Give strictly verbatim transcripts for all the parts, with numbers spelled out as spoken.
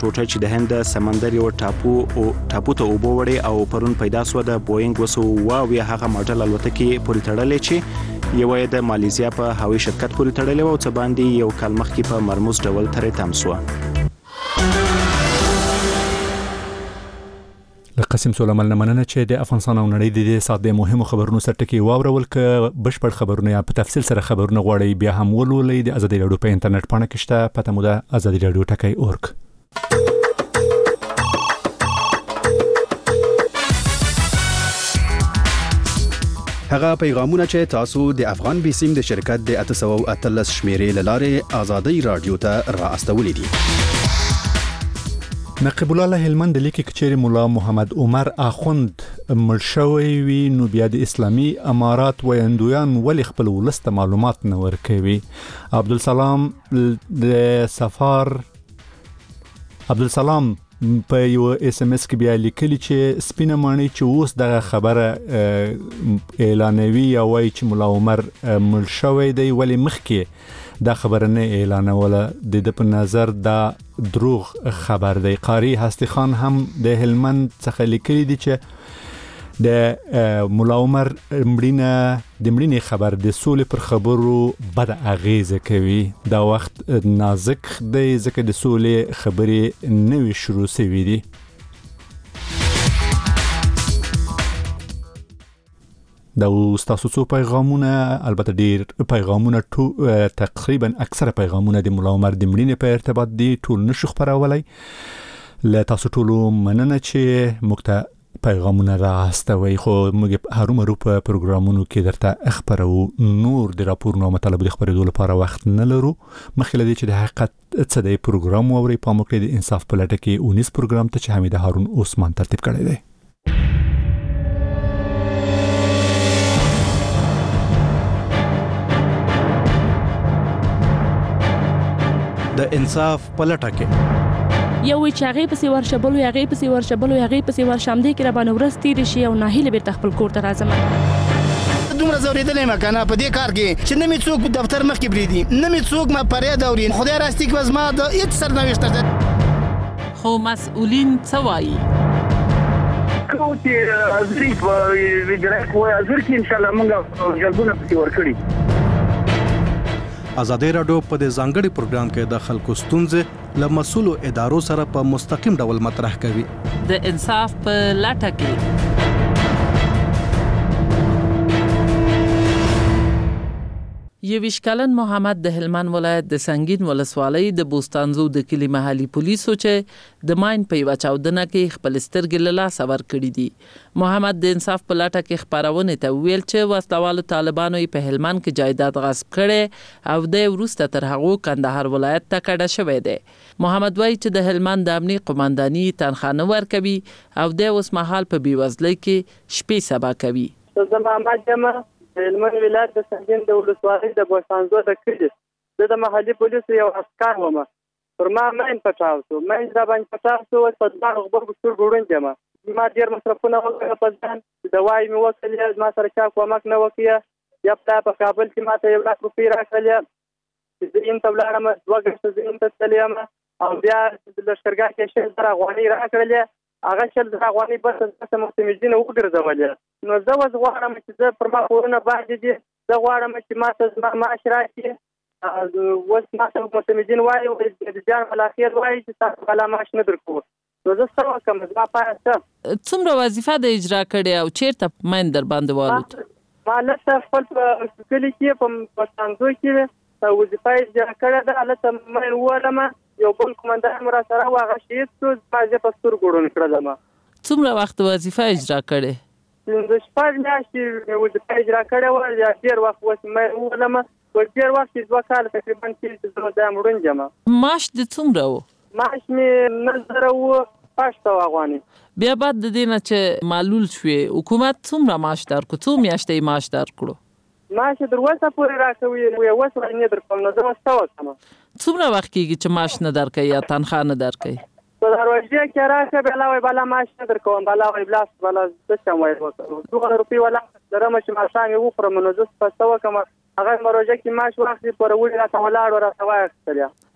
ټوټه چې د هند سمندر یو ټاپو او ټاپو ته اوبو وړي او پرون پیدا شو د بوینګ وسو واوی هغه ماډل الوتکې پورې تړلې چې یو د مالیزیا په هوایي شرکت پورې تړلې و او څه باندې یو کال مخکې په مرموز ډول ترې تم شو. قسم سولمل نه مننه چې د افغانستان او نړۍ د دې ساده مهمو خبرونو سرټکی واورول ک بشپړ خبرونه یا په تفصیل سره خبرونه غواړي بیا هم ولولئ د ازادي رادیو په انټرنیټ باندې کې شته پته مو ده ازادي رادیو ټکی اورګ. هغه پیغامونه چې تاسو د افغان بیسیم د شرکت د اته سوه او اتلس شمیرې لاره ازادي رادیو ته را استولې دي. نقیب الله هلمند لیکي چې مولا محمد عمر اخوند ملشوي وی نو بیا د اسلامي امارات ویندویان ولې خپل ولست معلومات نه ورکوي. عبدالسلام د سفار عبدالسلام په یو اس ام اس کې بیا لیکلی چې سپینه مانی چې اوس دغه خبره اعلانوي یا وایي چې مولا عمر ملشوي دی ولې مخکې دا خبره نه اعلانوله د د په نظر دا دروغ خبر دی. قاری هستی خان هم د هلمند څخه لیکلی دی چې د مولا عمر مړینه د مړینې خبر د سولې پر خبرو بد اغیزه کوي. دا وخت نازک دی ځکه د سولې خبرې نوې شروع شوې دي. دا تاسو څو پیغامونه البته ډیر پیغامونه تقریبا اکثره پیغامونه د مولا عمر د مړینې په ارتباط دي ټول نشو خبرولای. له تاسو ټولو مننه چې موږ ته پیغامونه راستوي خو موږ هرومرو په پروګرامونو کې درته خبرو نور د راپورونو او مطالبو د خبرېدو لپاره وخت نه لرو. مخکې لدی چې د حقیقت څه د پروګرام اوري په موږ کې د انصاف په لټه کې اونیس پروګرام ته چې حمید هارون عثمان ترتیب کړی دی. د انصاف پلټه کې یو چې هغه په سیور شبلو هغه په سیور شبلو هغه په سیور شامدې کې را باندې ورس تیر شي او ناهیله بیرته خپل کور ته راځم. دومره زوریدلې ما کنه په دې کار کې چې نه می څوک دفتر مخ کې بریدي نه می څوک ما پرې دوري خدای راستي کې وزما د هیڅ سرنوشت خو مسؤلین څه وایي کوم چې ازري په ویډرک وای ازر کې ان شاء الله موږ جلبونه پکې ورکړي. ازادي رادیو په دې ځانګړي پروګرام کې د خلکو ستونزې له مسؤلو ادارو سره په مستقیم ډول مطرح کوي. د انصاف په لټه کې یویش کلن محمد د هلمند ولایت د سنگین ولسوالۍ د بوستانزو د کلی محلي پولیسو چې د ماین په یو چاودنه کې خپل سترګې له لاسه ورکړي دي. محمد د انصاف په لټه کې خبرونه ته ویل چې وسلوالو طالبانو په هلمند کې جایداد غصب کړي او د وروسته تر هغه کندهار ولایت ته کډه شوی دی. محمد وایي چې د هلمند د امنیت قومنداني تنخواه ورکوي او د اوس مهال په بیوزلۍ کې شپې سبا کوي. زما جمع هلمند ولایت د سنگین د ولسوالۍ د بوستانزو د کلي د محلي پولیسو یو عسکر وم پر ما ماین پټاو شو ماین را باندې پټاو شو په دغه غبر ګستر ګورن جما ما ډیر مصرفونه وکړه په ځان د وای مې وکړل ما سره چا کومک نه وکړ یا په کابل کې ما ته یو لاک روپۍ راکړل چې زین تبلارم دوه غشت زین ته تلیم او بیا د لشکرګاه کې شل درا غوړی راکړل هغه شل درا غوړی بس د مستمجین وګرځول. نو زه وز غواړم چې زه پر ما کورونه باندې دي زه غواړم چې ما ته معاش راشي اوس ما ته مستمجین وایي د جان ملاخیر وایي چې تاسو بلا معاش نه درکو. نو زه څه وکړم زما پاره څومره وظیفه د اجرا کړې او چیرته ماین در باندې والوت؟ ما لته خپل په کلي کې په پښتانځو کې وظیفه اجرا کړې ده. هلته ماین ولم یو بل کومندان مرا سره واغه شهید شو ما زه په سترګو ګورم کړم. څومره وخت وظیفه اجرا کړې؟ د شپږ میاشتې وظیفه اجرا کړې وه یا ډېر وخت اوس مې ولم په ډېر وخت کې دوه کاله تقریبا کېږي چې زه دا مړون یم. معاش د څومره و؟ معاش مې نهه زره و شپږ سوه افغانۍ. بیا بعد د دې نه چې معلول شوې حکومت څومره معاش درکړو څو میاشتې معاش درکړو؟ معاش تر اوسه پورې راکوي یو اوس نه درکوم نو زه اوس څه وکړم. څومره وخت کېږي چې معاش نه درکوي یا تنخواه نه درکوي؟ په دروازه کې راکړه بلا وای بلا معاش نه درکوم بلا وای بلاس بلا څه چم وای وکړو دوه روپۍ ولا درم چې معاشان یو خورم نو زه څه وکم هغه مروجه کې معاش واخلي پر وړي راته ولاړ ورته وای اخلیا.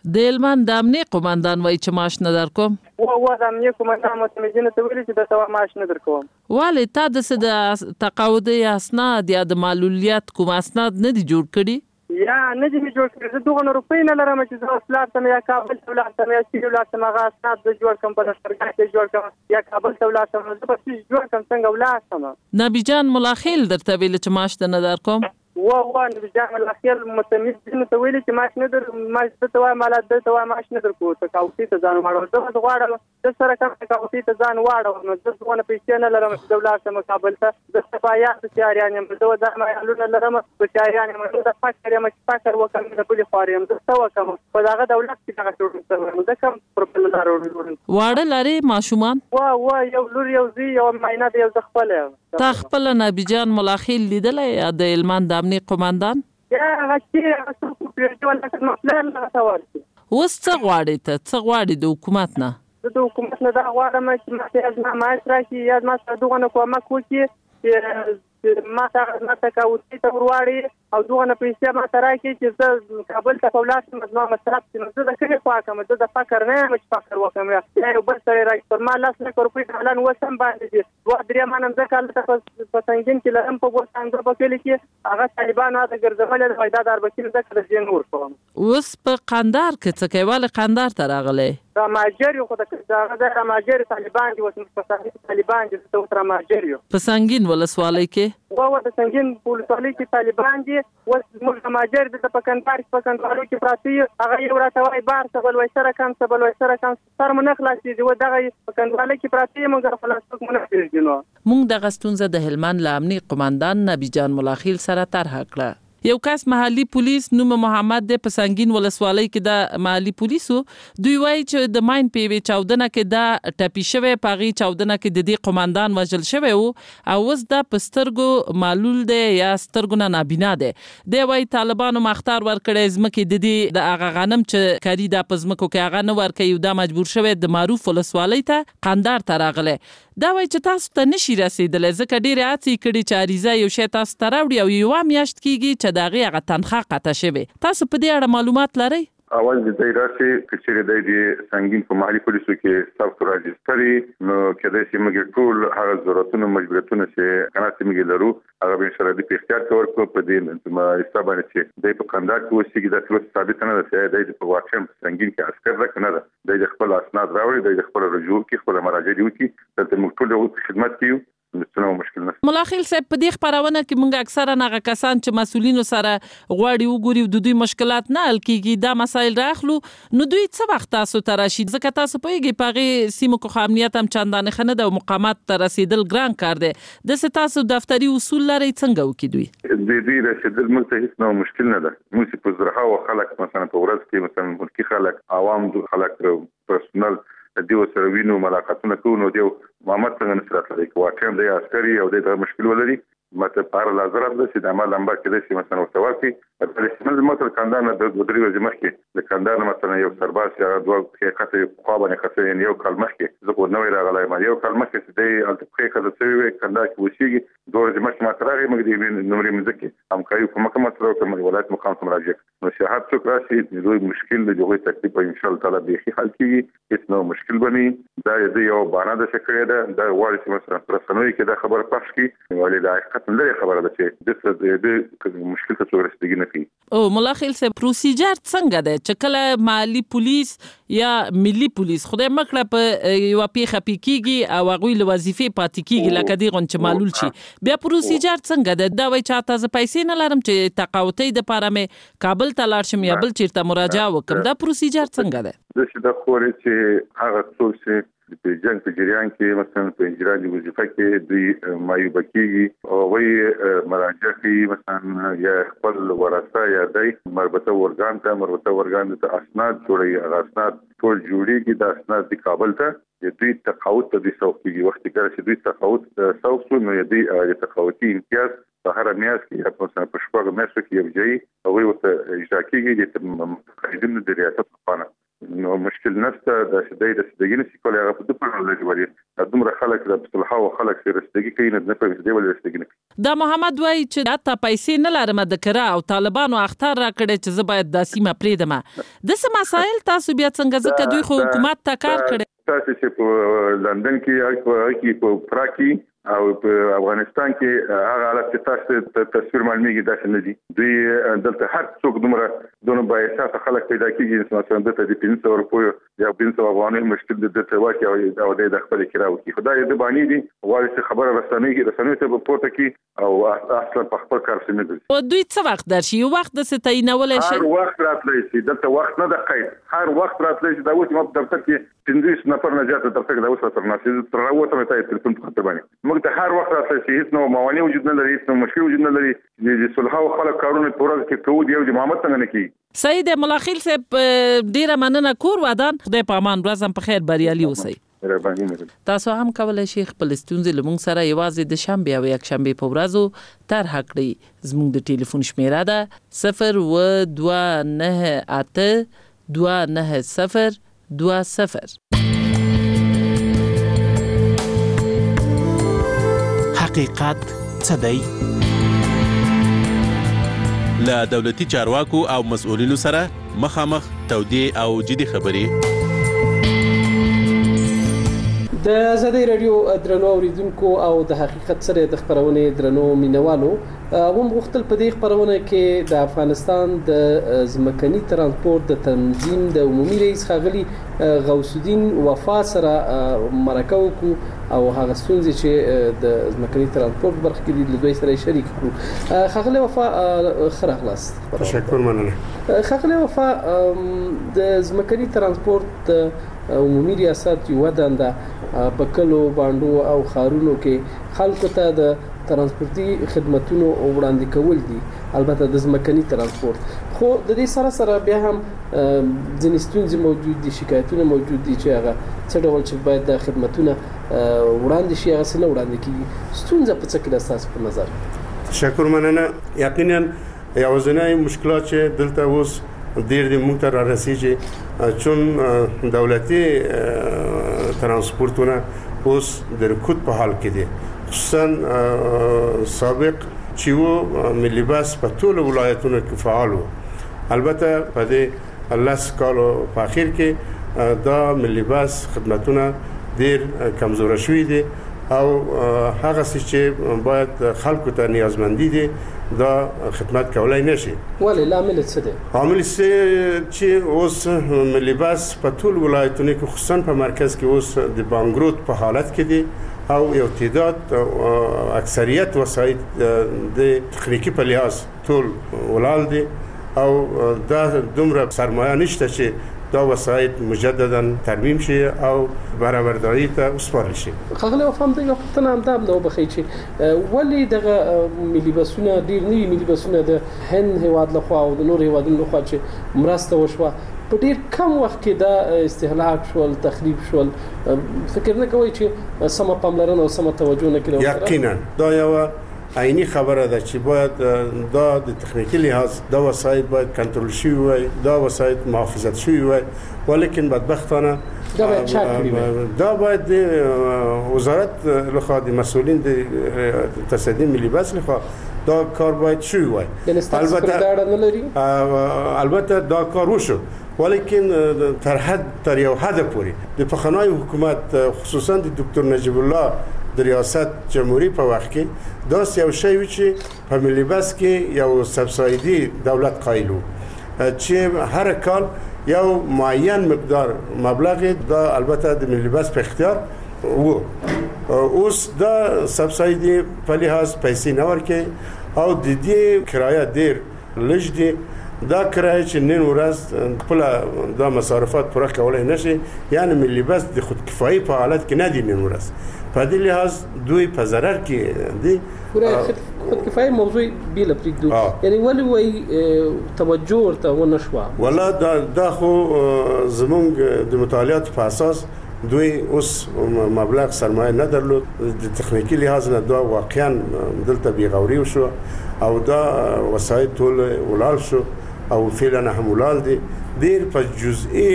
د هلمند د امنیه قومندان وایي چې معاش نه درکوم. و و د امنیه قومندان متمدینه ته ویلي چې درته معاش نه درکوم. ولې تا د څه د تقاعدي اسناد یا د معلولیت کوم اسناد نه دي جوړ کړي؟ یا نه دي جوړ کړي. زه دوغه روپۍ نه لرم چې زه ولاړ شم یا کابل ته ولاړ شم یا سیمې ولاړ شم هغه اسناد زه جوړ کړم په لښکرګاه کې جوړ کړم یا کابل ته ولاړ شم زه به څه جوړ کړم څنګه ولاړ شم. نبي جان ملاخیل درته ویل چې معاش ته نه درکوم؟ و و نبي جان ملاخیل متمدینه ته ویلي چې معاش نه در معاش ته وایم مالات ته وایم معاش نه درکو تقاعدي ته ځان واړو. زه غواړم د سره کوم تقاعدي ته ځان واړو نو زه څونه پیسې نه لرم چې ولاړ شم کابل ته. د صفایات تیاریان یم زه د معلومه لرم په تیاریان یم د فکر یم چې فکر وکم د بل خاري یم زه څه وکم په دغه دولت کې هغه ټول څه کوم پر بل لارو واړه لري ماشومان و و یو لور یو زی یو ماینه یو خپل تا خپل نبي جان ملاخیل لیدلې د هلمند د امنیه قومندان؟ یا غچې هغه څه پیژو لکه مسلمان نه تاور. اوس څه غواړې ته څه غواړې د حکومت نه؟ د حکومت نه دا غواړم چې ما ته معاش راکړي یا ما ته دغه کومک وکړي چې ما ته ما ته کاوتی ته ورواړي او دغه پیسې ما ته راکړي چې زه کابل ته ولاړ شم زما مصرف چې زه د کلی خوا کوم زه د فکر نه یم چې فکر وکم یا یو بل سره راځي پر ما لاس نه روپۍ حالان وسم باندې دي دوه درې مانم ځکه هلته په سنګین کې لرم په ګوسانګر په کلي کې هغه طالبان هغه ګرځولې د فایده دار بکیل ځکه د جن ور کوم. اوس په قندار کې څه کوي ولې قندار ته راغلی؟ را ماجر یو خو د هغه د ماجر طالبان دي اوس په طالبان دي ته تر ماجر یو په سنگین ولسوالۍ کې و و د سنگین ولسوالۍ کې طالبان دي اوس موږ ماجر د په کندهار په کندهار کې پراتی هغه یو راته وای بار څه بل وای سره کم څه بل وای سره کم سر مونږ خلاصي دی و دغه په کندهار کې پراتی موږ خلاص مونږ پیژنو. موږ د غستونزه د هلمند ل امنیه قومندان نبي جان ملاخیل سره طرح کړه. یو کس محلي پولیس نوم محمد د پسنګین ولسوالۍ کې د محلي پولیسو دوی وایي چې د ماین پیوي چاودنه کې د ټپي شوی پاغي چاودنه کې د دې قومندان وژل شوی او اوس د پسترګو معلول دی یا سترګو نه نابینا دی. دی وایي طالبانو مختار ورکړی ځمکې د دې د هغه غنم چې کاري د پزمکو کې هغه نه ورکوي دا مجبور شوی د معروف ولسوالۍ ته قندار ته راغلی. دا وایي چې تاسو ته نشي رسیدلی ځکه ډېرې هڅې کړي چې عریضه یو شی تاسو ته راوړي او یوه میاشت کېږي چې د هغې هغه تنخواه قطع شوې. تاسو په دې اړه معلومات لرئ؟ اول د دې راشي چې چیرې د سنگین په محلي پولیسو کې ثبت راځي نو کله چې موږ ټول هغه ضرورتونه مجبوریتونه چې کنه چې موږ لرو هغه به انشاء الله د اختیار کور کو په دې ما حساب باندې چې د په قندار کې وسی کې د ټول ثابت نه ده چې د په واقع سنگین کې عسكر راکنه ده د خپل اسناد راوړي د خپل رجوع کې خپل مراجعه دي وکي د موږ ټول خدمت کوي. ملاخیل صاحب په دې خبرونه کې موږ اکثرا هغه کسان چې مسولینو سره غواړي وګوري د دوی مشکلات نه حل کیږي دا مسایل راخلو نو دوی څه وخت تاسو ته راشي ځکه تاسو پوهیږئ په هغې سیمو کې امنیت هم چندانې ښه نه ده او مقامات ته رسیدل ګران کار دی داسې تاسو دفتري اصول لرئ څنګه وکړي دوی؟ د دوی رسیدل موږ ته هیڅ نوع مشکل نه ده. موږ په زرهاوو خلک مثلا په ورځ کې مثلا ملکي خلک عوام خلک پرسونل دیو سره وینو ملاقاتونه کوو نو دیو محمد څنګه نصرت لري واقعا د عسکري او د مشکل ولري مته پار لازم ده چې د عمل لمبا کې د مثلا وتوافي په استعمال مثلا کاندان د درې ورځې مخکې د کاندان مثلا یو سرباز یا دوه حقیقت خو باندې خاصه یو کال مخکې زه کو نو راغلی ما یو کال مخکې چې د الټکې کده څه کاندان کې وشيږي دوه ورځې مخکې ما ترغه موږ د نمرې مزکه هم کوي په مکه مترو کې ولایت مقام سم راځي نو شهادت څوک راشي د مشکل د جوړې تکلیف ان شاء الله تعالی به حل کیږي هیڅ نو مشکل بني دا یو بانه د شکرې ده دا وایي چې مثلا پرسنوي کې دا خبره پښ کی ولې دا حقیقت لري خبره ده چې د دې مشکل څه ورسېږي نه کی. او ملاخیل سه پروسیجر څنګه ده چې کله محلي پولیس یا ملي پولیس خدای مکړه په یو پیخه پکېږي او هغه له وظیفې پاتې کیږي لکه دی غون چې معلول شي بیا پروسیجر څنګه ده دا وایي چې تاسو پیسې نه لرم چې تقاوتي د پاره مې کابل ته لاړ شم یا بل چیرته مراجعه وکم دا پروسیجر څنګه ده؟ د څه د خوري چې هغه څوک چې په جنگ په جریان کې مثلا په اجرایي وظیفه کې دوی مایوب کېږي او وی مراجعه کوي مثلا یا خپل ورثه یا دای مربوطه ورګان ته مربوطه ورګان ته اسناد جوړي هغه اسناد ټول جوړيږي د اسناد د کابل ته دوی تقاوت ته د سوقي وخت کې چې دوی تقاوت سوق نو دوی د تقاوتي امتیاز په هر میاشت کې مثلا په شپږ میاشتو کې یو ځای او وي ورته اجرا کېږي د متقاعدینو د ریاست په نو مشکل نشته د سدې د سدګي نشي کولای هغه په دوه لږ وری دومره خلک د اصلاح او خلک سره سدګي کوي نه په دې ولې سدګي دا محمد وای چې حتی پیسې نه لرم د کرا او طالبانو اختار را کړی چې زه باید د سیمه پریدم د سم مسایل تاسو بیا څنګه ځکه دوی خو حکومت ته کار کړی تاسو چې په لندن کې په پراکی او په افغانستان کې هغه حالت چې تاسو تصویر معلومیږي دا څنګه دي دوی دلته هر څوک دومره دونه با احساس خلک پیدا کیږي مثلا دته د پنځه سوه روپیو یا پنځه سوه افغانۍ مشکل د دته واکي او د خپل کراو کې خدای دې باندې دي وایي خبره رسنۍ رسنۍ ته پورته کی او اصلا په خپل کار سمې دي او دوی څه وخت درشي یو وخت د ستاینول شي هر وخت راتلی شي دلته وخت نه د قید هر وخت راتلی شي دا اوس په دفتر کې پنځه نفر نه زیاته دفتر کې دا اوس تر ناسې تر راوته مې ته تلیفون په خاطر باندې موږ ته هر وخت راتلی شي هیڅ نو موانع وجود نه لري هیڅ نو مشکل وجود نه لري د صلح او خلک کارونه پوره کې کوو دی او د محمد څنګه نه کی سید ملاخیل صاحب ډیره مننه کور ودان خدای په امان ورځم په خیر بریالي اوسئ تاسو هم کولای شئ خپل ستونزې له موږ سره یوازې د شنبې او یک شنبې په ورځو طرح کړئ زموږ د ټلیفون شمیره ده صفر و دوه نه اته دوه نه صفر دوه صفر. حقیقت څه دی؟ له دولتي چارواکو او مسؤلینو سره مخامخ تودې او جدي خبرې. د آزادۍ رادیو درنو اوریدونکو او د حقیقت سره د خبرونې درنو مینوالو هم غوښتل په دې خبرونه کې د افغانستان د ځمکني ترانسپورت د تنظیم د عمومي رئیس ښاغلي غوث الدین وفا سره مرکه وکړو او هغه ستونزې چې د ځمکني ترانسپورت برخه کې د دوی سره شریک کړو. ښاغلي وفا ښه راغلاست. تشکر مننه. ښاغلي وفا د ځمکني ترانسپورت عمومي ریاست یو دنده په کلو باندو او خارونو کې خلکو ته د ترانسپورتي خدماتونو وړاندې کول دي البته د ځمکني ترانسپورت خو د دې سره سره بیا هم ځینې ستونزې موجود دي شکایتونه موجود دي چې هغه څه ډول چې باید د خدماتونه وړاندې شي هغه څنګه وړاندې کیږي ستونزه په څه کې د تاسو په نظر؟ تشکر مننه. یقینا یوازینی مشکلات چې دلته اوس ډېر د موږ ته را رسیږي چون دولتي ترانسپورتونه اوس د رکود په حال کې دي خصوصا سابق چې وو ملي بس په ټولو ولایتونو کې فعال وو البته په دې لاس کالو په اخر کې دا ملي بس خدماتونه ډېر کمزور شوي دي او هغه څه چې باید خلکو ته نیازمندي دي دا خدمت کولای نشي. ولې لامل څه دی؟ عامل څه چې اوس ملي بس په ټول ولایتونو کې خصوصا په مرکز کې اوس د بانګروت په حالت کې دي او یو تعداد اکثریت وسایل د تخنیکی په لحاظ ټول ولال دي او دا دومره سرمایه نشته چې دا وسایل مجددا ترمیم شي او برابرداري ته وسپارل شي. خغله وفهم د یو پښتنه هم دا نو بخی چې ولې دغه ملي بسونه ډیر نوی ملي بسونه د هند هواد لخوا او د نور هوادونو لخوا چې مرسته وشوه په ډیر کم وخت کې دا استهلاک شول تخریب شول فکر نه کوي چې سم پاملرنه او سم توجه نه کړو؟ یقینا دا یو عینی خبره ده چې باید دا د تخنیکی لحاظ دا وسایل باید کنټرول شي وي دا وسایل محافظت شي وي ولیکن بدبختانه دا باید چک کړي دا باید د وزارت لخوا د مسؤلین د تصدی ملي بس لخوا دا کار باید شي وي البته البته دا کار وشو ولیکن تر حد تر یو حد پورې د پخوانی حکومت خصوصا د دکتر نجیب الله د ریاست جمهوریت په وخت کې دا یو شی و چې په ملي بس کې یو سبسایدي دولت قایل و چې هر کال یو معین مقدار مبلغ دا البته د ملي بس په اختیار وو اوس دا سبسایدي په لحاظ پیسې نه ورکوي او د دې کرایه ډیر لږ دي دا کرایه چې نن ورځ خپل دا مصارفات پوره کولای نشي یعنی ملي بس د خودکفایي په حالت کې نه دي نن ورځ په دې لحاظ دوی په ضرر کې دي. خودکفایي موضوع بیل پریږدو یعنی ولې وایي توجه ورته ونه شوه؟ والله دا دا خو زمونږ د مطالعات په اساس دوی اوس مبلغ سرمایه نه درلود د تخنیکی لحاظ نه دا واقعا دلته بیغوري وشو او دا وسایل ټول ولال شو او فعلا هم ولال دي ډیر په جزئي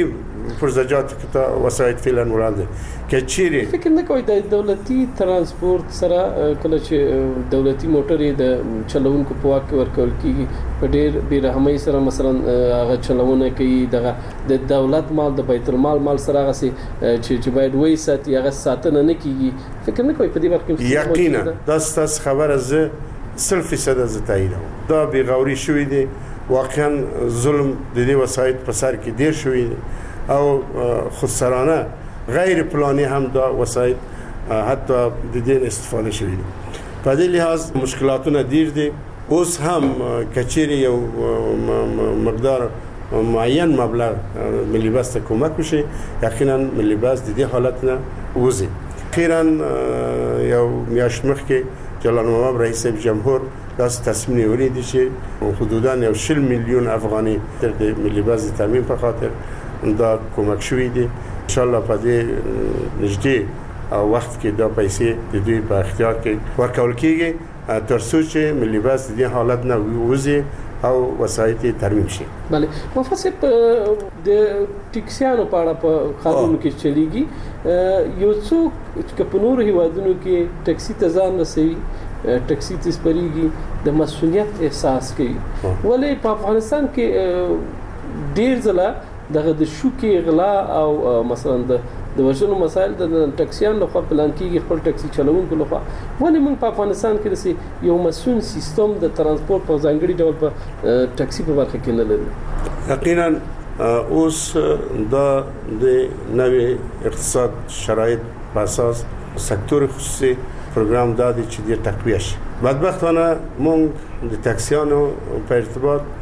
پرزجات که تا وسایط فعلا وړاندې کې چیرې فکر نه کوي د دولتي ترانسپورت سره کله چې دولتي موټرې د چلوونکو په واک ورکول کیږي په ډېر بیرحمۍ سره مثلا هغه چلوونه کوي دغه د دولت مال د بیت المال مال سره هغه چې چې باید وای ساتي هغه ساتنه نه کیږي فکر نه کوي په دې برخه کې یقینا دا ستاسو خبره زه سل فیصد از تاییدوم دا بیغوري شوې دي واقعا ظلم د دې وسایط په سر کې ډیر شوی او خودسرانه غیر پلانی هم دا وسایط حتی د دې استفاده شوی دي په دې لحاظ مشکلاتونه ډیر دي اوس هم کچېری یو مقدار معین مبلغ ملي بس ته کومک وشي یقینا ملي بس د دې حالت نه وځي اخیرا یو میاشت مخکې جلال مامور رئیس جمهور داس تصمیم نیولی دی چې حدوداً یو شل میلیون افغانی د ملي بس تامین په خاطر دا کومک شوی دی ان شاء الله په دې نږدې او وخت کې دا پیسې د دوی په اختیار کې ورکول کیږي تر څو چې ملي بس د دې حالت نه وځي او وسایط ترمیم شي. بله مفصل د ټیکسیانو په اړه په قانون کې چلیږي یو څوک چې په نورو هیوادونو کې ټیکسي ته ځان رسوي ټیکسي ته سپریږي د مسؤلیت احساس کوي ولې په افغانستان کې ډیر ځله دغه د شوکې غلا او مثلا د د وژنو مسایل د ټیکسیان لخوا پلان کیږي خپل ټیکسي چلوونکو لخوا ولې موږ په افغانستان کې داسې یو مسؤل سیستم د ترانسپورت په ځانګړي ډول په ټیکسي په برخه کې نه لرو یقینا اوس دا د نوې اقتصاد شرایط په اساس سکتور خصوصي پروګرام دادی چې د تقویه شي بدبختانه موږ د ټیکسیانو په ارتباط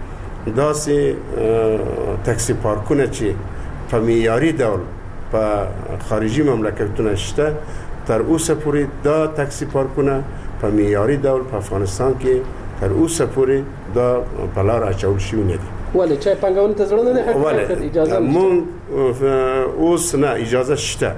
داسې ټیکسي پارکونه چې په معیاري ډول په خارجي مملکتونو شته تر اوسه پورې دا ټیکسي پارکونه په معیاري ډول په افغانستان کې تر اوسه پورې دا په لار اچول شوی نه دي ولې چې پنګون ته ځړنه نه حق اجازه مونږ اوس نه اجازه شته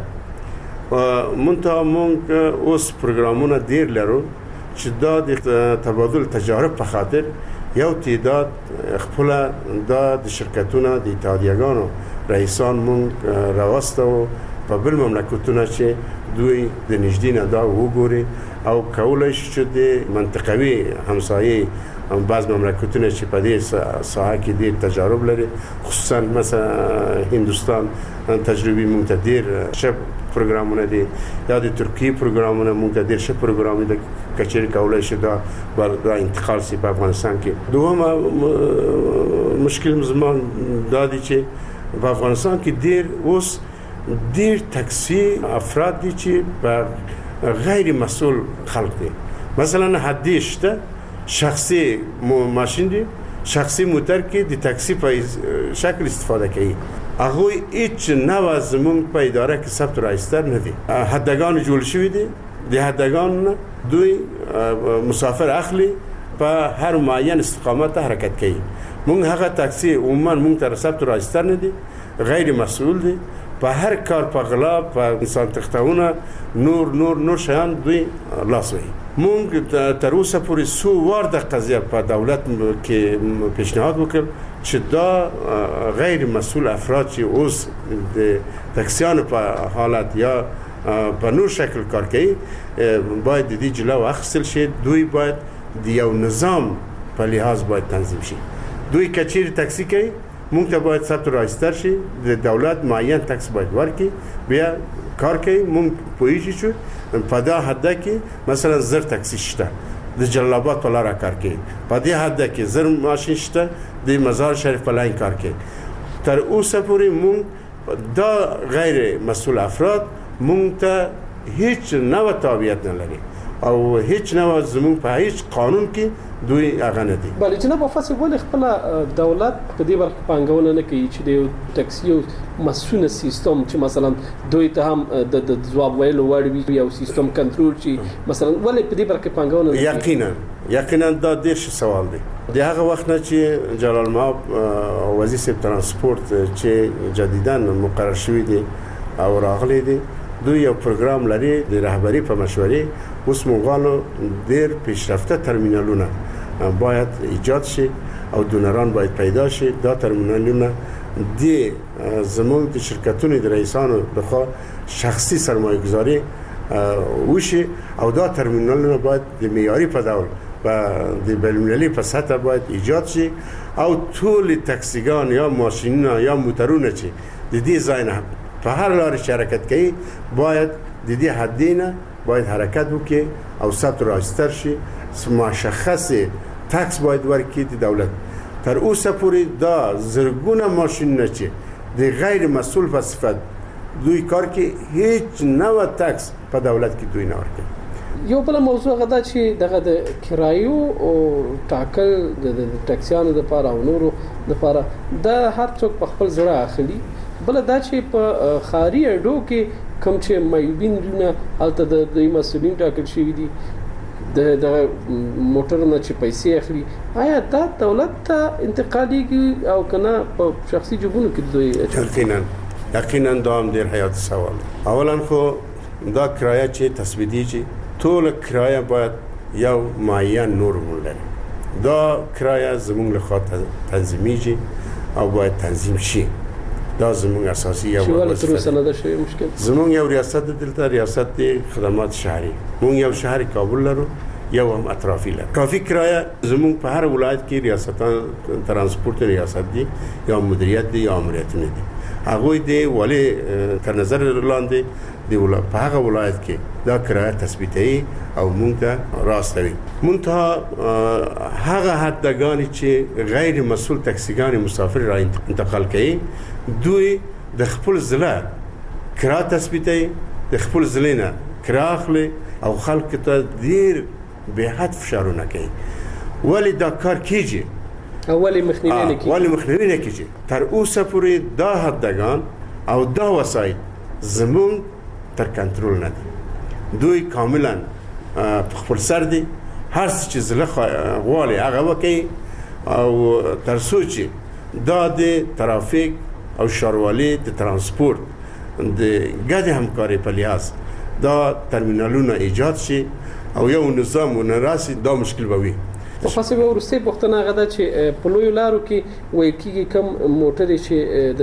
مونږ مونږ اوس پروګرامونه ډیر لرو چې دا د تبادل تجارب په خاطر یو تعداد خپل دا د شرکتونو د اتحادیه‌ګانو رئیسان مونږ راوستو په بل مملکتونو چې دوی د نږدې نه دا وګوري او کولای شي چې د منطقوي همسایي بعض مملکتونه چې په دې ساحه کې ډېر تجارب لري خصوصا مثلا هندوستان تجربي مونږ ته ډېر ښه پروګرامونه دي یا د ترکیه پروګرامونه مونږ ته ډېر ښه پروګرام دي کچېر کولای شي دا بر انتقال سي په افغانستان کې دوه مشکل زمان دا دي چې په افغانستان کې ډېر اوس ډېر ټیکسي افراد دي چې په غیر مسؤل خلک دي مثلا حدی شته شخصي ماشین دي شخصي موټر کې د ټیکسي په شکل استفاده کوي هغه هیڅ نو زمون په اداره کې ثبت راځتر نه دي حدګان جوړ شوی دي د حدګان دوی مسافر اخلي په هر معین استقامت حرکت کوي مونږ هغه ټیکسي عموما مونږ ته ثبت راځتر نه دي غیر مسؤل دي په هر کار په غلا په انسان تختونه نور نور نور شیان دوی لاس وي مونږ تر اوسه پورې سو وار د قضیه په دولت کې پیشنهاد وکړ چې دا غیر مسؤل افراد چې اوس د ټیکسیانو په حالت یا په نور شکل کار کوي باید د دې جلو اخیستل شي دوی باید د یو نظام په لحاظ باید تنظیم شي دوی کچیر ټیکسي کوي مونږ ته باید ثبت راځتر شي د دولت معین ټیکس باید ورکړي بیا کار کوي مونږ پوهیږو چې په دا حد کې مثلا زر ټیکسي شته د جلال آباد په لار کار کوي په دې حد کې زر ماشین شته د مزار شریف په لاین کار کوي تر اوسه پورې مونږ دا غیر مسؤل افراد مونږ ته هیڅ نوع تابعیت نه لري او هیڅ نوع زمون په هیڅ قانون کې دوی هغه نه دي بله جناب افاسی ولې خپل دولت په دې برخه پانګونه نه کوي چې د ټیکسي مسؤل سیستم چې مثلا دوی ته هم د ځواب ویلو وړ وي یو سیستم کنټرول شي مثلا ولې په دې برخه پانګونه نه یقینا یقینا دا ډیر ښه سوال دی د هغه وخت نه چې جلال ماب وزیر ترانسپورت چې جدیداً مقرر شوی دی او راغلی دی دوی یو پروګرام لري د رهبری په مشورې اوس مونږ ډیر پیشرفته ترمینالونه باید ایجاد شي او دونران باید پیدا شي دا ترمینالونه د زموږ د شرکتونو د رئیسانو لخوا شخصي سرمایه گذاري وشي او دا ترمینالونه باید د معیاري په ډول و د بین‌المللي په سطح باید ایجاد شي او ټول تاکسیګان یا ماشینونه یا موټرونه چې د دې ځای نه په هر لارې چې حرکت کوي باید د دې حدینه باید حرکت وکړي او ثبت راجستر شي مشخص تاکس باید ورکړي د دولت. تر اوسه پورې دا زرګونه ماشینونه چې د غیر مسؤل په صفت دوی کار کوي هیڅ نوع تاکس په دولت کې دوی نه ورکوي. یو بل موضوع غدا چې دغه د کرایو او ټاکل د ټاکسیانو لپاره او نورو لپاره دا هر څوک په خپل ځړه اخلي. بل دا چې په خاري اډو کې کوم چې مایوبین رونه الته د دوی مسؤلین ټاکل شوی دي د د موټرونو چې پیسې اخلي آیا دا دولت ته انتقالي او کنه په شخصي جوبونو کې دوی یقینا یقینا دا هم ډیر حیاتي سوال. اولا خو دا کرایه چې تثبیتي چې ټول کرایه باید یو معین نورم لري. دا کرایه زموږ لخوا تنظیمیږي او باید تنظیم شي. دا زموږ اساسي یو مشکل زموږ یو ریاست دلته ریاست خدمات شهري مونږ یو شهر کابل لرو یو هم اطرافي لرو. کافي کرایه زموږ په هر ولایت کې ریاستان ترانسپورت ریاست دي یا مدیریت دي یا امریتونه دي هغه دی ولی تر نظر لاندې دی ول په هغه ولایت کې دا کرایه تثبیتي او مونږ ته راستوي. مونږ هغه حدګانی چې غیر مسؤل تاکسیګان مسافر را انتقال کوي دوی د خپل ضلع کرا تثبیتي د خپل ضلع نه کرا اخلي او خلک ته ډیر به حد فشارونه کوي. ولی دا کار کیږي اولی مخنیوی نه کیږي اولی مخنیوی نه کیږي. تر اوسه پورې دا حدګان او دا وسایل زمون تر کنټرول نه دي. دوی کاملا په خپل سر دي هر څه چې زله غواړي هغه وکي او تر څو چې دا د ترافیک او ښاروالۍ د ترانسپورت د ګډې همکارۍ په لحاظ دا ترمینالونه ایجاد شي او یو نظام ونراسي دا مشکل به وي. په خاصه به ورسته پښتنه غدا چې په لوی لارو کې وایي کېږي کم موټر چې د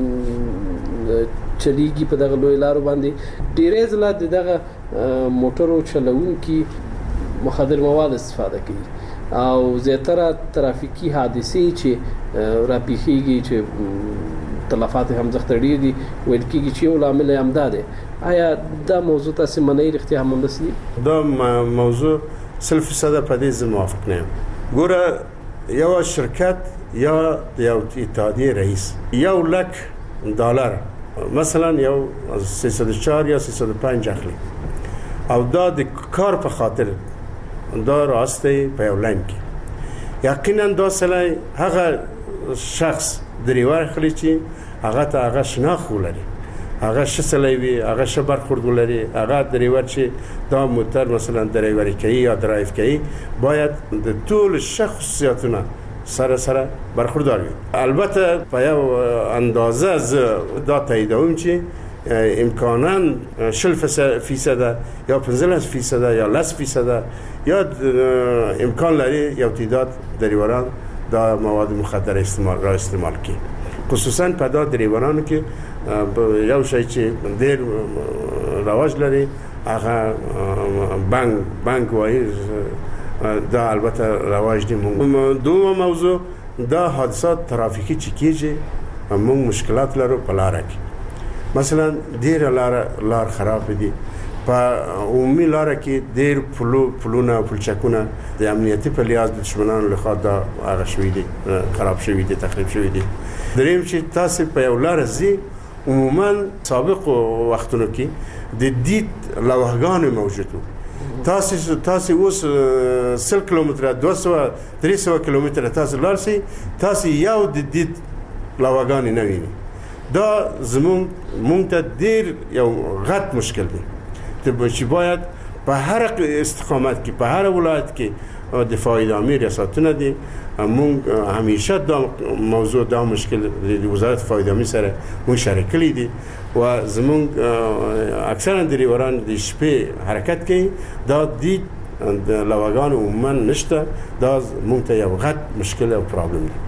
چلیږي په دغه لوی لارو باندې ډیرې ځله دغه موټرو چلونکي مخدر مواد استفاده کوي او زیاتره ترافیکی حادثې چې راپیخیږي چې تلفات هم زخت ډیر دي ویل کېږي چې یو عامل هم ده. آیا دا موضوع تاسو منئ رښتیا هم مسلی دا موضوع صرف فیصد په دې موافق نه یم. ګوره یو شرکت یا یو اتحادیه رئیس یو لک دلار مثلا یو سیصد و چهار یا سیصد و پنج اخلي او دا د کار په خاطر دا راسته په یو لاین کې یقینا دا سلای هغه شخص دریور خلی چې هغه ته هغه شناخت ولري هغه شسلای وي هغه شبر خورد ولري هغه دریور چې دا موټر مثلا دریوري کوي یا درایو کوي باید د ټول شخصیتونه سره سره برخوردار وي. البته په یو اندازه ز دا تاییدوم چې امکاناً شل فیصد یا پنځلس فیصد یا لس فیصد یا امکان لري یو تعداد دریوران دا مواد مخدر استعمال را استعمال کی خصوصا په دا دریورانو کې یو شی چې ډېر رواج لري هغه بانک بانک وایي دا البته رواج دی. مونږ دوه موضوع دا حادثات ترافیکی چې کیږي مونږ مشکلات لرو په لار کې مثلا ډېر لار لار خراب دي په عمومي لار کې ډېر پلو پلونه پلچکونه د امنیتي په لحاظ د دشمنانو لخوا دا هغه شوي دي خراب شوي دي تخریب شوي دي. دریم چې تاسو په یو لار زی عموما سابق وختونو کې د دې لوهګانو موجود تاسو تاسو اوس سل کیلومتره دوه سوه درې سوه کیلومتره تاسو لار سي تاسو یو د دې لوهګان نه ویني. دا زمون مونږ ته ډیر یو غټ مشکل دی چې باید په هر استقامت کې په هر ولایت کې دفاعي ادارې ریاستونه دي. مونږ همیشه دا موضوع دا مشکل د وزارت دفاعي ادارې سره مونږ شریکلی دي و زمون اکثرا دریوران د شپې حرکت کوي دا د لوهګان عموما نشته. دا مونږ ته یو غټ مشکل او پرابلم دی.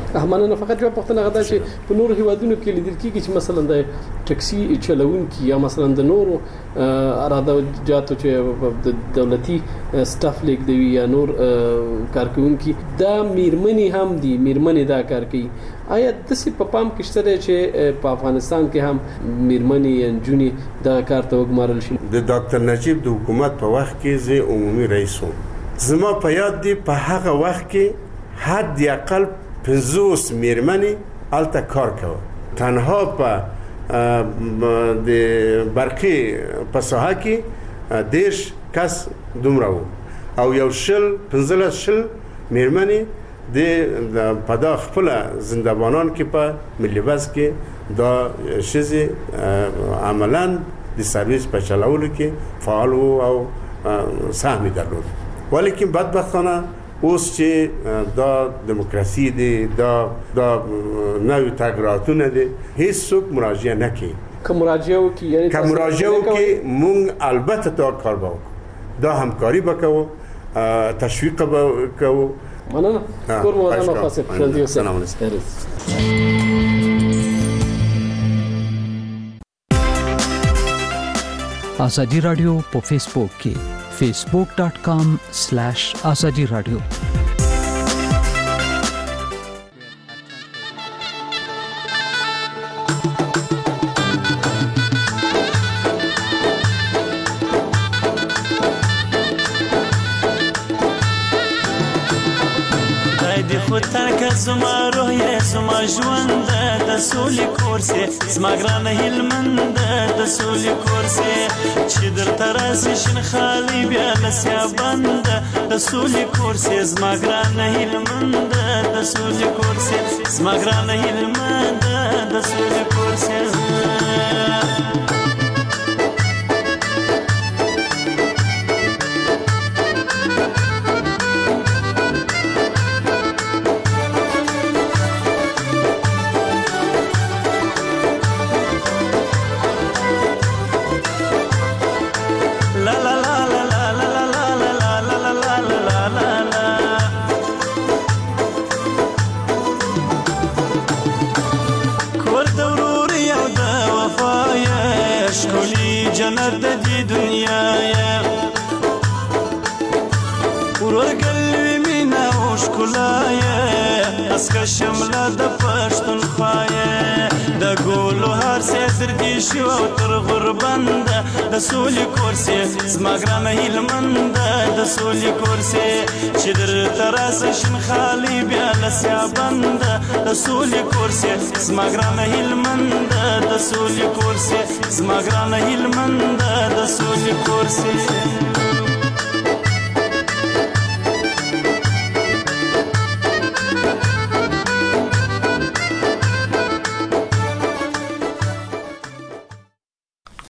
مننه. فقط یو پوښتنه غواړم چې په نورو هیوادونو کې لیدل کېږي چې مثلا د ټکسي چلوونکي یا مثلا د نورو اراده جاتو چې د دولتي سټاف لیک دی یا نور کارکونکي دا میرمنې هم دي، میرمنې دا کار کوي. آیا د څه په پام کې شته چې په افغانستان کې هم میرمنې جونې دا کار ته وګمارل شي؟ د ډاکټر نجیب د حکومت په وخت کې زه عمومي رئیس وم. زما په یاد دی په هغه وخت کې حد اقل پنځوس میرمنې الته کار کوي. تنها په د برقي په ساحه کې دیش کس دومره وو او یو شل پنځلس شل میرمنې د پدا خپل زنده‌بانان کې په ملي بس کې دا شزي عملاً د سرویس په چلولو کې فعال او سهمی درلود. ولیکن بدبختانه اوس چې دا دموکراسي دی، دا دا نوې تغیراتونه دي، هیڅ څوک مراجعه نه کوي. که مراجعه وکړي یعنی که مراجعه وکړي مونږ البته دا کار به وکړو، دا همکاري به کوو، تشویق به کوو. مننه. کور مولانا فاصل شادی سلام علیکم. آزادی رادیو په فیسبوک کې facebook dot com slash azadi radio. زما روح یې زما ژوند د سولې کورسې زما ګرانه هلمند د سولې کورسې چې درته راسي شین خالي بیا لسیا بند د سولې کورسې زما ګرانه هلمند د سولې کورسې زما ګرانه هلمند د سولې کورسې. جنت د دې دنیا یا ورګل مینا او ښکلا یا اسکه شمله د پښتونخوا یا د ګولو هر څه دې شو تر غربند د سولې کورسې زما ګرانه هلمند د سولې کورسې چې درته راسه شین خالي بیا لسیا بند د سولې کورسې زما ګرانه هلمند د سولې کورسې زما ګرانه هلمند د سولې کورسې.